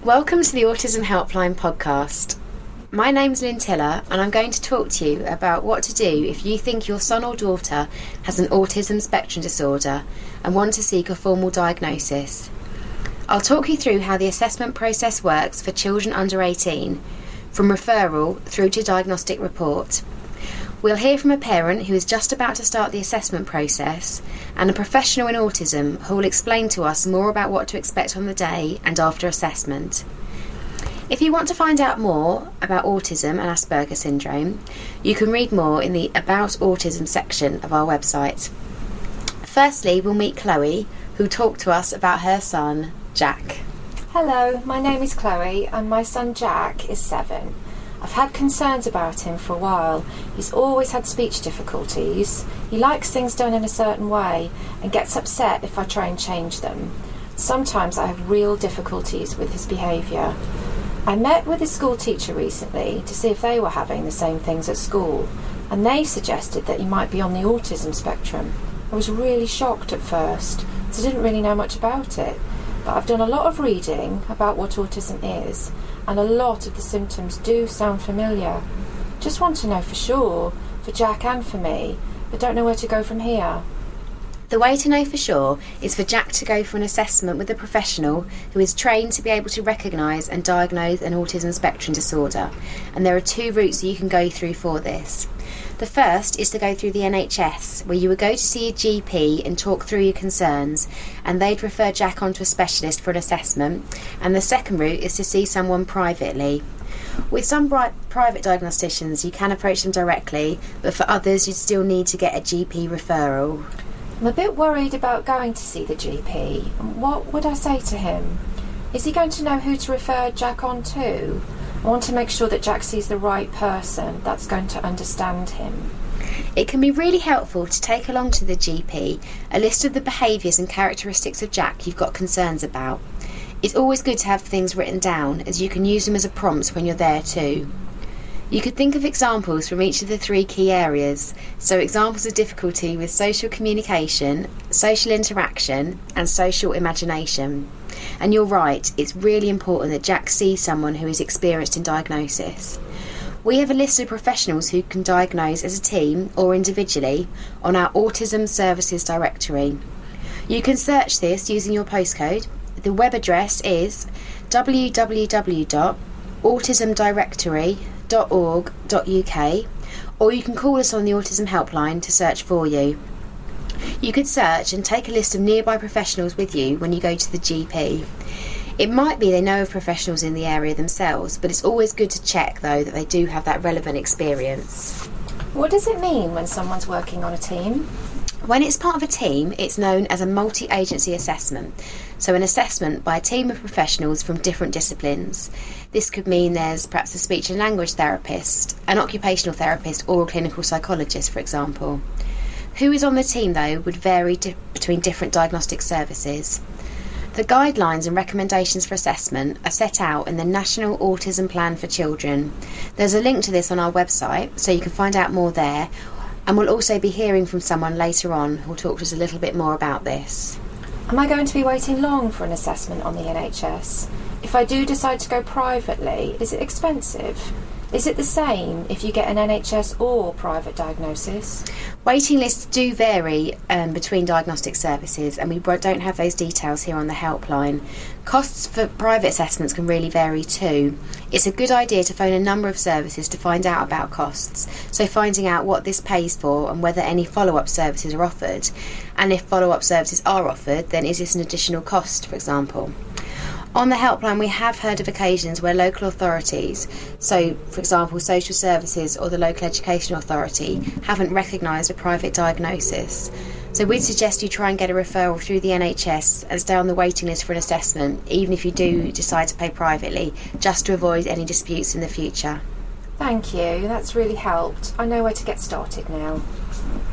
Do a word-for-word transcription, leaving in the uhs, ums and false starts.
Welcome to the Autism Helpline podcast. My name's Lynn Tiller and I'm going to talk to you about what to do if you think your son or daughter has an autism spectrum disorder and want to seek a formal diagnosis. I'll talk you through how the assessment process works for children under eighteen, from referral through to diagnostic report. We'll hear from a parent who is just about to start the assessment process and a professional in autism who will explain to us more about what to expect on the day and after assessment. If you want to find out more about autism and Asperger syndrome, you can read more in the About Autism section of our website. Firstly, we'll meet Chloe, who'll talk to us about her son, Jack. Hello, my name is Chloe and my son Jack is seven. I've had concerns about him for a while. He's always had speech difficulties. He likes things done in a certain way and gets upset if I try and change them. Sometimes I have real difficulties with his behaviour. I met with his school teacher recently to see if they were having the same things at school, and they suggested that he might be on the autism spectrum. I was really shocked at first, as I didn't really know much about it, but I've done a lot of reading about what autism is, and a lot of the symptoms do sound familiar. Just want to know for sure, for Jack and for me, but don't know where to go from here. The way to know for sure is for Jack to go for an assessment with a professional who is trained to be able to recognise and diagnose an autism spectrum disorder, and there are two routes that you can go through for this. The first is to go through the N H S, where you would go to see a G P and talk through your concerns, and they'd refer Jack on to a specialist for an assessment. And the second route is to see someone privately. With some pri- private diagnosticians, you can approach them directly, but for others, you'd still need to get a G P referral. I'm a bit worried about going to see the G P. What would I say to him? Is he going to know who to refer Jack on to? I want to make sure that Jack sees the right person that's going to understand him. It can be really helpful to take along to the G P a list of the behaviours and characteristics of Jack you've got concerns about. It's always good to have things written down, as you can use them as a prompt when you're there too. You could think of examples from each of the three key areas, so examples of difficulty with social communication, social interaction and social imagination. And you're right, it's really important that Jack sees someone who is experienced in diagnosis. We have a list of professionals who can diagnose as a team or individually on our Autism Services directory. You can search this using your postcode. The web address is w w w dot autism directory dot org dot u k, or you can call us on the Autism Helpline to search for you. You could search and take a list of nearby professionals with you when you go to the G P. It might be they know of professionals in the area themselves, but it's always good to check though that they do have that relevant experience. What does it mean when someone's working on a team? When it's part of a team, it's known as a multi-agency assessment, so an assessment by a team of professionals from different disciplines. This could mean there's perhaps a speech and language therapist, an occupational therapist or a clinical psychologist, for example. Who is on the team, though, would vary di- between different diagnostic services. The guidelines and recommendations for assessment are set out in the National Autism Plan for Children. There's a link to this on our website, so you can find out more there, and we'll also be hearing from someone later on who'll talk to us a little bit more about this. Am I going to be waiting long for an assessment on the N H S? If I do decide to go privately, is it expensive? Is it the same if you get an N H S or private diagnosis? Waiting lists do vary um, between diagnostic services, and we don't have those details here on the helpline. Costs for private assessments can really vary too. It's a good idea to phone a number of services to find out about costs, so finding out what this pays for and whether any follow-up services are offered. And if follow-up services are offered, then is this an additional cost, for example? On the helpline, we have heard of occasions where local authorities, so for example social services or the local education authority, haven't recognised a private diagnosis. So we'd suggest you try and get a referral through the N H S and stay on the waiting list for an assessment, even if you do decide to pay privately, just to avoid any disputes in the future. Thank you, that's really helped. I know where to get started now.